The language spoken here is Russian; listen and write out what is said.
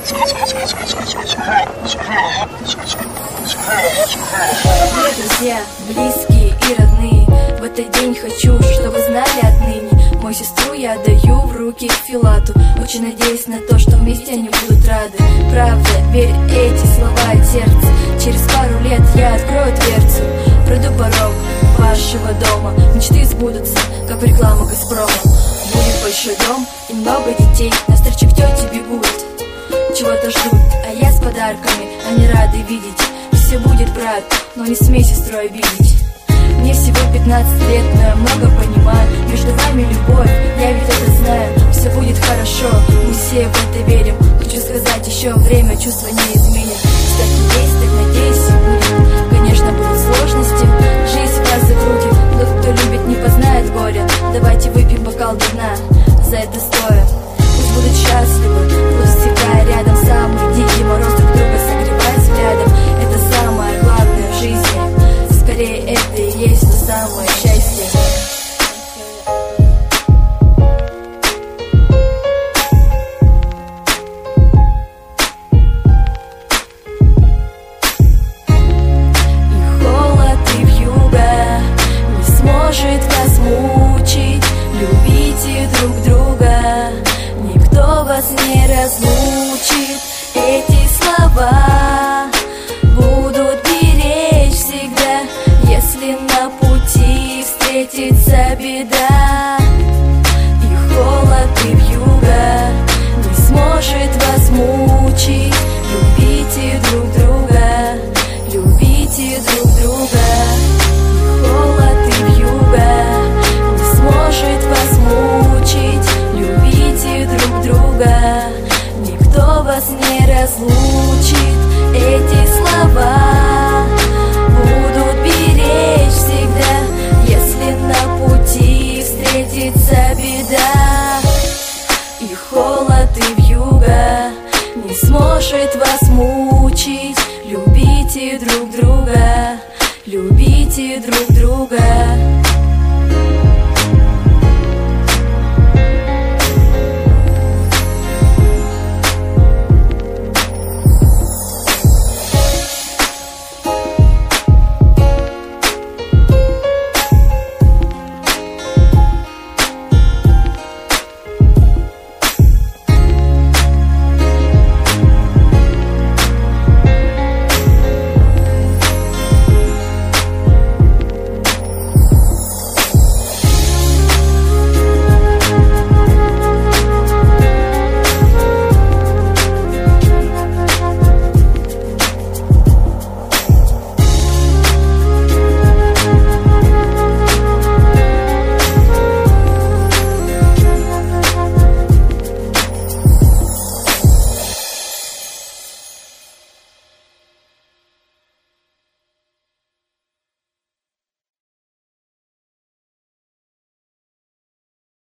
Друзья, близкие и родные, в этот день хочу, чтобы знали отныне: мою сестру я отдаю в руки Филату. Очень надеюсь на то, что вместе они будут рады. Правда, верь эти слова от сердца. Через пару лет я открою дверцу, пройду порог вашего дома. Мечты сбудутся, как реклама Газпрома. Будет большой дом и много детей, навстречу к тете бегут, чего-то ждут, а я с подарками, они рады видеть. Все будет, брат, но не смей сестру обидеть. Мне всего 15 лет, но я много понимаю. Между вами любовь, я ведь это знаю. Все будет хорошо, мы все в это верим. Хочу сказать, еще время чувства не изменит. Кстати, есть, так надеюсь, и будет. Конечно, будут сложности, жизнь вас закрутит. Тот, кто любит, не познает горя. Давайте выпьем бокал до дна, за это стоя. Пусть будут счастливы, пусть всегда рядом. Самый дикий мороз друг друга согревает взглядом. Это самое главное в жизни. Скорее это и есть то самое счастье. И холод, и вьюга не сможет вас мучить. Любите друг друга, никто вас не разлучит. Эти слова будут беречь всегда, если на пути встретится беда. И холод, и вьюга не сможет вас мучить.